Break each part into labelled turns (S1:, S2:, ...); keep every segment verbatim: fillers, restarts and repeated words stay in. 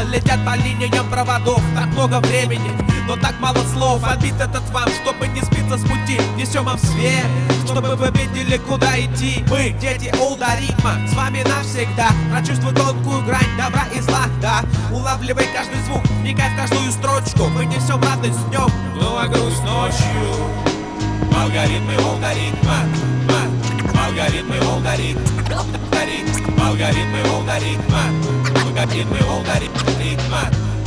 S1: летят по линиям проводов. Так много времени, но так мало слов. Обид этот вам, чтобы не сбиться с пути. Несем вам свет, чтобы вы видели, куда идти. Мы, дети алгоритма, с вами навсегда. Прочувствуй тонкую грань добра и зла, да. Улавливай каждый звук, вникай в каждую строчку. Мы несем радость днем, ну а грусть ночью. Алгоритмы алгоритма, алгоритмы алгоритма, алгоритмы алгоритма, алгоритмы алгоритма,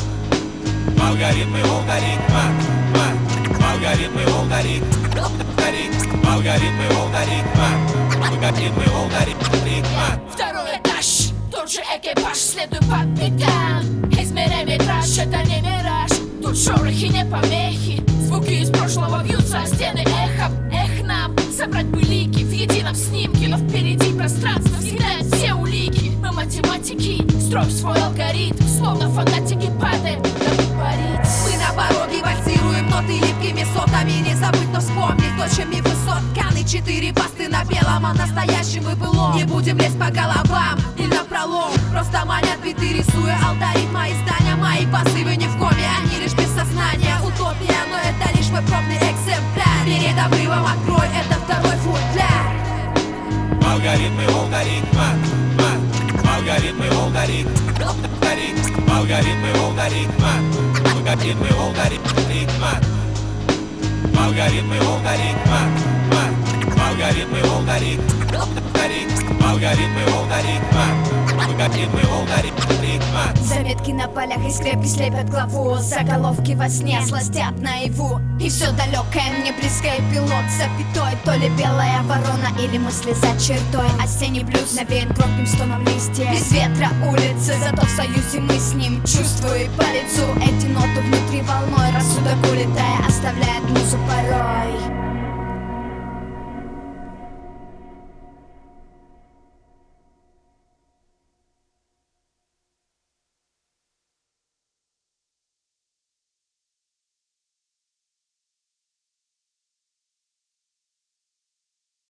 S1: алгоритмы алгоритма, алгоритмы алгоритма, алгоритмы алгоритма, алгоритмы алгоритма.
S2: Второй этаж, тот же экипаж, следуй по пятам. Измеряй метраж, это не мираж. Тут шорохи, не помехи. Звуки из прошлого бьются о стены эхом. Эх нам, собрать бы лики в едином снимке. Но впереди пространство съедает все улики. Мы математики, строим свой алгоритм. Словно фанатики падаем, дабы парить.
S3: Мы на пороге вальсируем ноты липкими сотами. Не забыть, но вспомнить точами высот. Тканы четыре пасты на белом, а настоящим и былом. Не будем лезть по головам или напролом. Просто манят биты, рисуя алтарь. Мои здания, мои пассивы не в коме, они лишь без сознания. Утопия, но это лишь мой пробный экземпляр. Перед обрывом открой, это второй футляр.
S1: Алгоритмы алгоритма, алгоритмы алгоритма, алгоритмы алгоритма, алгоритмы алгоритма, алгоритмы алгоритма, алгоритмы алгоритма, алгоритмы алгоритма, алгоритмы алгоритма.
S4: Заметки на полях и скрепки слепят главу. Заголовки во сне сластят наяву. И все далекое мне близкое, пилот запятой. То ли белая ворона или мысли за чертой. Осенний блюз навеян громким стоном листья. Без ветра улицы, зато в союзе мы с ним. Чувствую по лицу эти ноты внутри волной. Рассудок улетая оставляет музу порой.